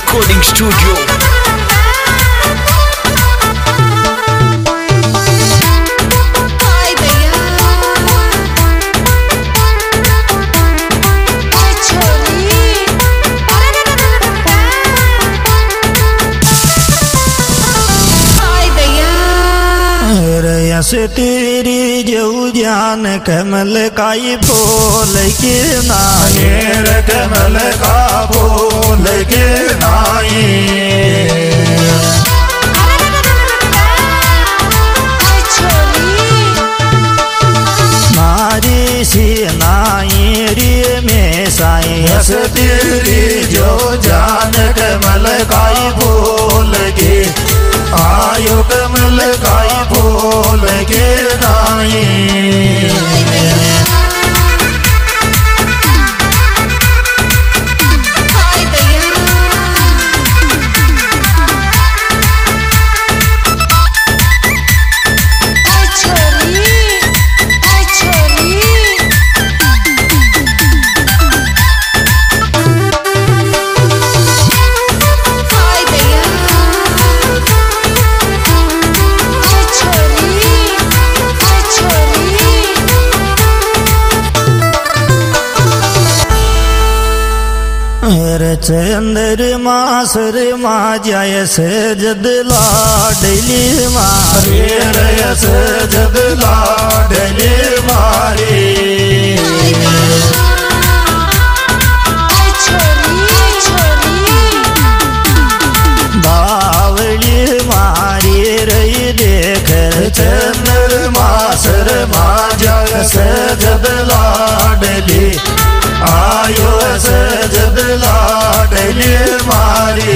Recording studio. से तेरी जो जान कमल काई बोल के नायर कमल का बोल के नाई मारी सी नाई रे में साई से तेरी जो जान कमल काई बोल के आयो कमल काई बोल के नाई चंद्र मासर मा जाय से जद लाडली मारे रे से जद लाडली मारे बावली मारी रे देख चंद्र मासर मा जाय से जद लाडली आयो से जद लाडली मारी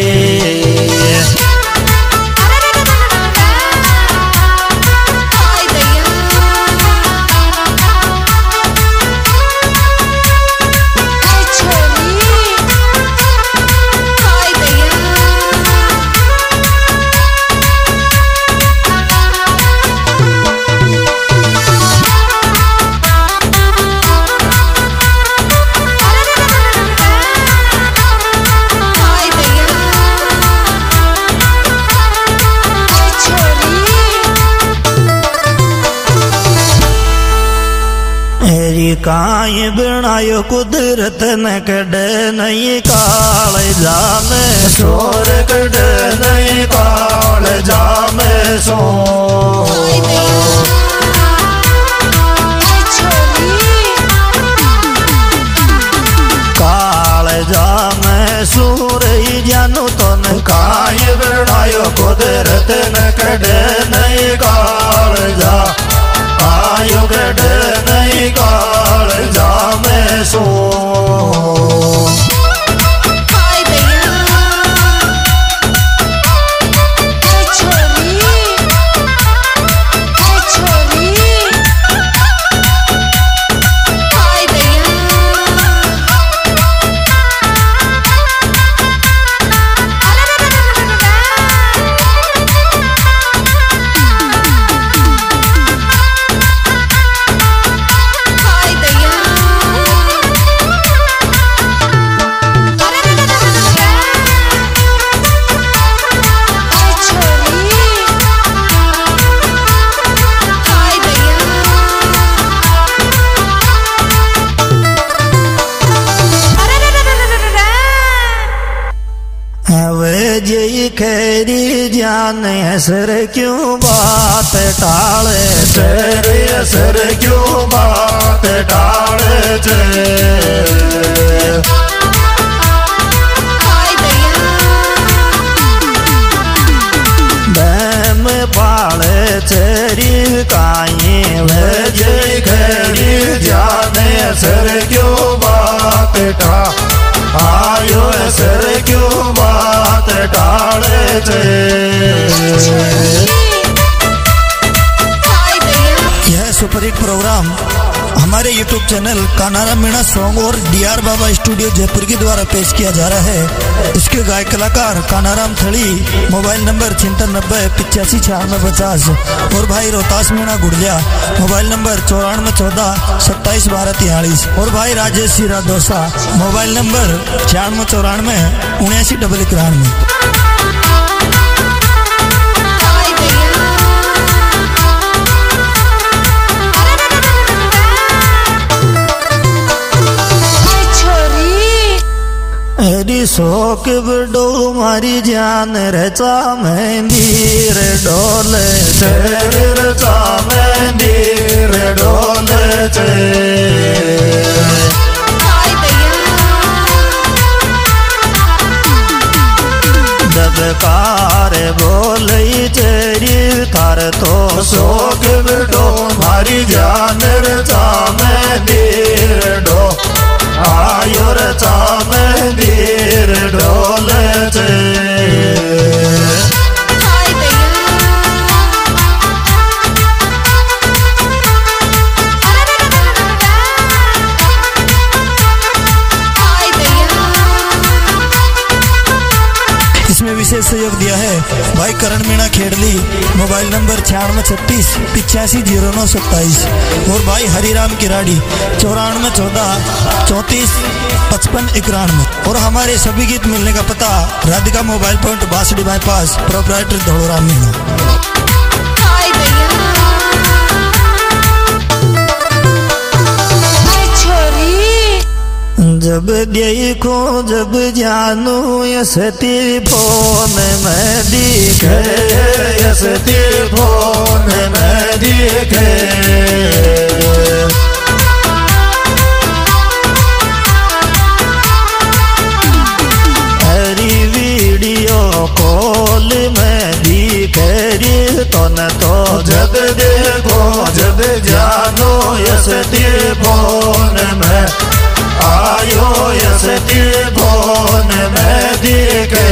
काई बनायो कुदरत न कड नहीं काल जामे शोर कड नहीं काल जामे सो काल जामे सूर जानू तो न काई बनायो कुदरत न कड नहीं काल जा आयो कड नहीं काल जामे सो खैरी जाने सर क्यों बात टाले तेरे सर क्यों बात टाले बैम पाले तेरी काई जय खैरी जाने सर क्यों बात टा आयो सर क्यों बात टाले यह सुपर हिट प्रोग्राम हमारे YouTube channel Kanaram Meena song और DR बाबा स्टूडियो जयपुर के द्वारा पेश किया जा रहा है। इसके गायक कलाकार कानाराम थड़ी, मोबाइल नंबर 9690859650 और भाई रोहतास मीणा गुड़िया, मोबाइल नंबर 9414271243 और भाई राजेश सीरा दोसा, मोबाइल नंबर 9694979191। हरी शोक बड़ो मारी जान रचा मेहंदी रे डोले रचा मेहंदी रे डोले दबकार बोले तेरी थार तो शोक बड़ो मारी जान रचा मेहंदी रे डो आयो रचा मेहंदी रे डोले इसमें विशेष सहयोग दिया है भाई करण मीणा खेड़ली, मोबाइल नंबर 9636850927 और भाई हरिराम किराड़ी 9414345591 और हमारे सभी गीत मिलने का पता Radhika mobile point Basdi bypass, proprietor Dhaudram Meena. जब देखो जब जानू यसती फोन में दिखे, यसती फोन में दिखे हरी वीडियो कॉल में दिखे तो न तो जब देखो जब जानू यसती फोन में आयो यसती फोन में दिखे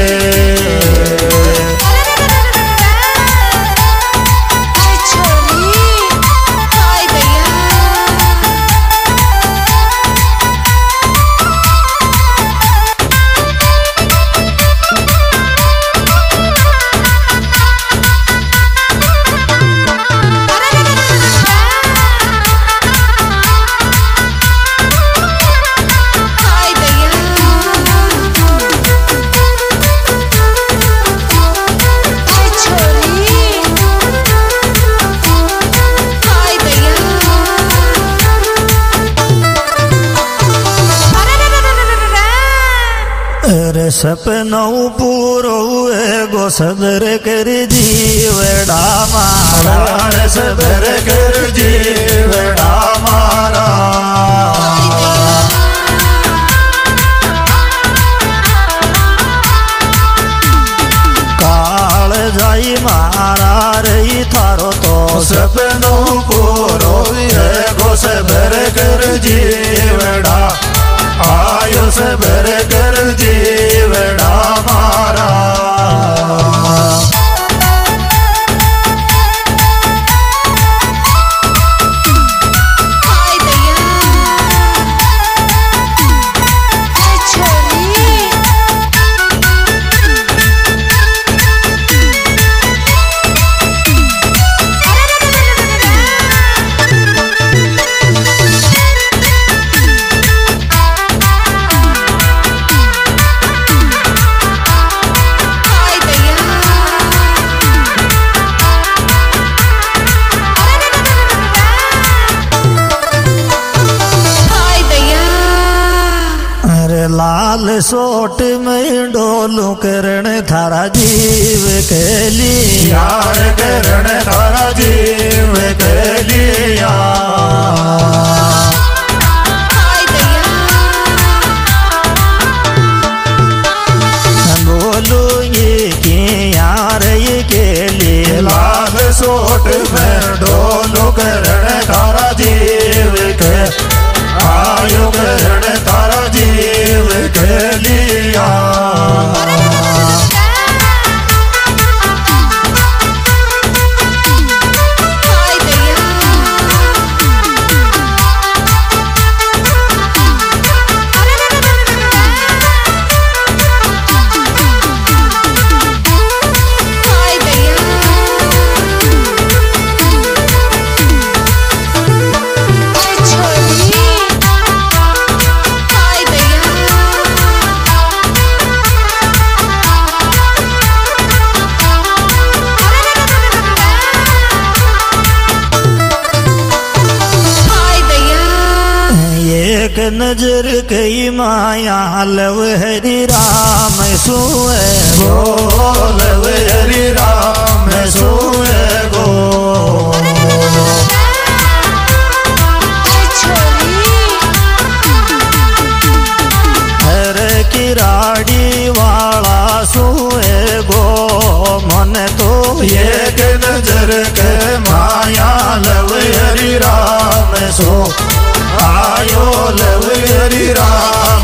सपनों पूरो एगो सबर कर जीवड़ा मारा, सबर कर जीवड़ा मारा काल जाई मारा रही थारो तो सपनों पूरो एगो सबर कर जीवड़ा आयो सबर कर जीवड़ा मारा लाल सोट में डोलू करण थारा जीव के लिया, करण थारा जीव के लिया बोलू ये कि यार ये के लिए लाल सोट में डोलू करण थारा जीव के आयो करण तारा जीव के लिया नजर कई माया लव हरि राम सोए गो लव हरि राम सोए गो हर किराड़ी वाला सोए गो मन तो एक नजर के माया लव हरि राम सो आयो लव हरि राम